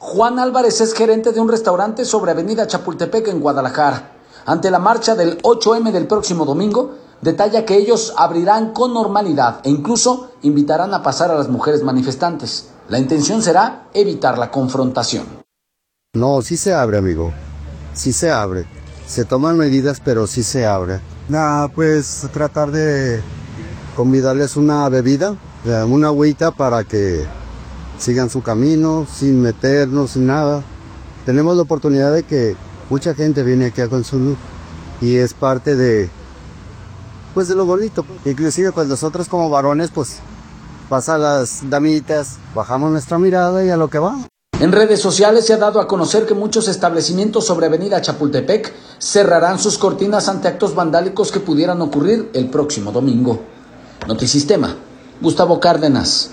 Juan Álvarez es gerente de un restaurante sobre Avenida Chapultepec en Guadalajara. Ante la marcha del 8M del próximo domingo, detalla que ellos abrirán con normalidad e incluso invitarán a pasar a las mujeres manifestantes. La intención será evitar la confrontación. No, sí se abre, amigo. Sí se abre. Se toman medidas, pero sí se abre. Nada, pues tratar de convidarles una bebida, una agüita para que sigan su camino, sin meternos, sin nada. Tenemos la oportunidad de que mucha gente viene aquí a consumir y es parte de lo bonito. Inclusive pues nosotros como varones pues pasan las damitas, bajamos nuestra mirada y a lo que va. En redes sociales se ha dado a conocer que muchos establecimientos sobre Avenida Chapultepec cerrarán sus cortinas ante actos vandálicos que pudieran ocurrir el próximo domingo. Notisistema, Gustavo Cárdenas.